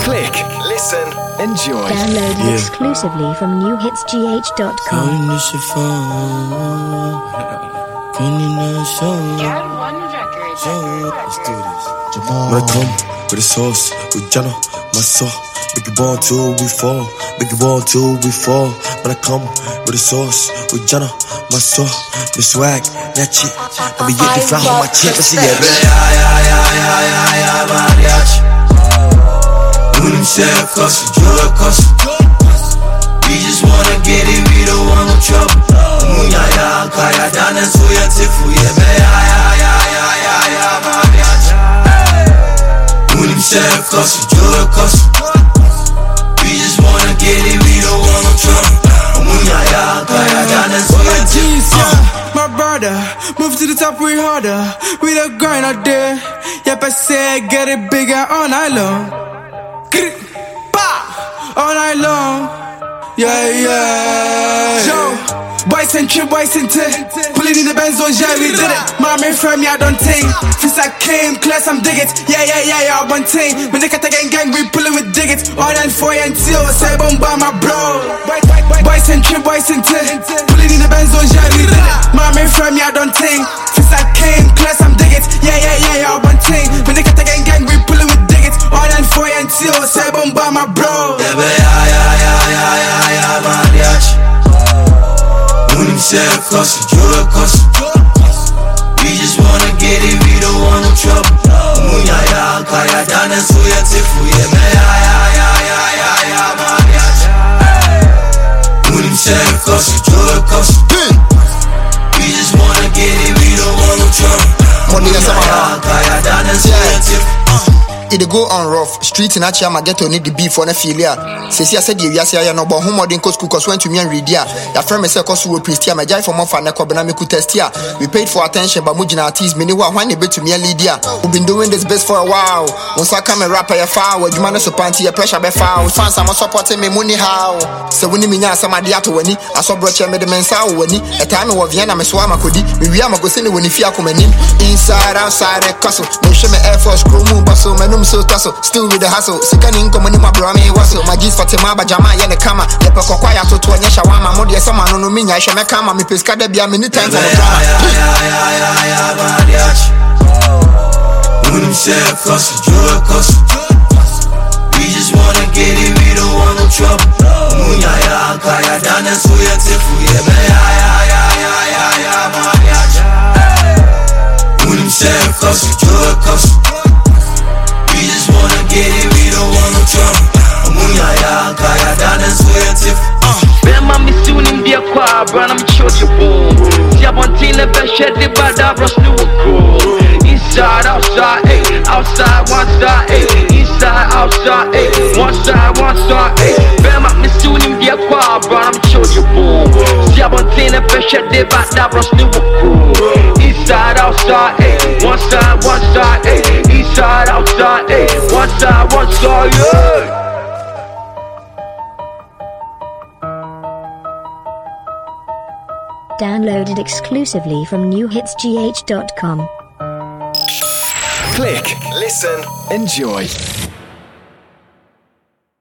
Click, listen, enjoy. Downloaded exclusively from newhitsgh.com. Let's do this. When I come with a sauce, with Jana, my soul. Make it ball till we fall. Make it ball till we fall. When I come with a sauce, with Jana, my soul. The swag, that shit. Let me get the fly on my chip. I see that. Mariachi. When him say a cuss, you a cuss. We just wanna get it, we don't want no trouble. Munya ya, kaya dana suya tifu. Yeah, mariachi. When him say a cuss, you a cuss. We just wanna get it, we don't want no trouble. Munya ya, kaya dana suya tifu. My brother, move to the top, we harder. We the grind out there. Yep, I say get it bigger all night long. All night long. Yeah. Joe, boys and trip, boys and tip. Pulling in the Benz, yeah, we did it. Mommy from me, I don't think. Since I came, class, I'm dig it. Yeah, one thing. When they cut the gang, we pulling with diggits. All and 4 and 2, say bomb by my bro. Boys and trip, boys and tip. Pulling in the Benz, yeah, we did it. Mommy from me, I don't think. Since I came, class, I'm dig it. Yeah, one thing. When they cut the gang, we pulling with diggits. All and 4 and 2, say bomb by my bro. Yeah, mariachi. When him say a cuss, you a cuss. We just wanna get it, we don't want no trouble. Munya ya, kaya dana suya tifu. Yeah, mariachi. When him say a cuss, you a cuss. We just wanna get it, we don't want no trouble. Munya ya, kaya dana suya tifu. It go on rough. Street in Achia get to need the beef for a failure. Says I said, yes, I know about whom more than cost cookers went to me and read ya. Your friend is a cost who priest my jive for more fun, Cobanamiku test here. We paid for attention, but Mujina teas, many one when they bet to me and Lydia. We've been doing this best for a while. Once I come and rap a foul, you manage to panty a pressure be foul. Fans are supporting me money how. So when you mean some idea to any, I saw brother made the men's hour when a time of Vienna, Miss Wama could we are go send when if you come in. Inside, outside, a castle. No show me Air Force crew, bustle, manum so tussle. Still with the hustle, second income in my brother, wastle. My G's for Timaba Jama, Yana Kama, the Pocoya to Nyashawama, Modia, someone on me, I shall make come, me Pisca, there be a minute time for the drama. When him say a cuss, you a cuss. We just wanna get it, we don't want no trouble. Munya ya, kaya dana suya tifu. Yeah, mariachi. When him say a cuss, you a cuss. We just wanna get it, we don't want no trouble. Munya ya, kaya dana suya tifu. Bema misuni mbia kwa brana mchoje boom. Siabontine beshe di bada bros new cool. Inside, outside, ayy. Outside, one side, ayy. Inside, outside, ayy. One side, ayy. Bema misuni mbia kwa brana mchoje boom. Siabontine beshe di bada bros new cool. Inside, outside, ayy. One side, ayy. Inside, outside, ayy. One side, yeah. Downloaded exclusively from newhitsgh.com. Click, listen, enjoy.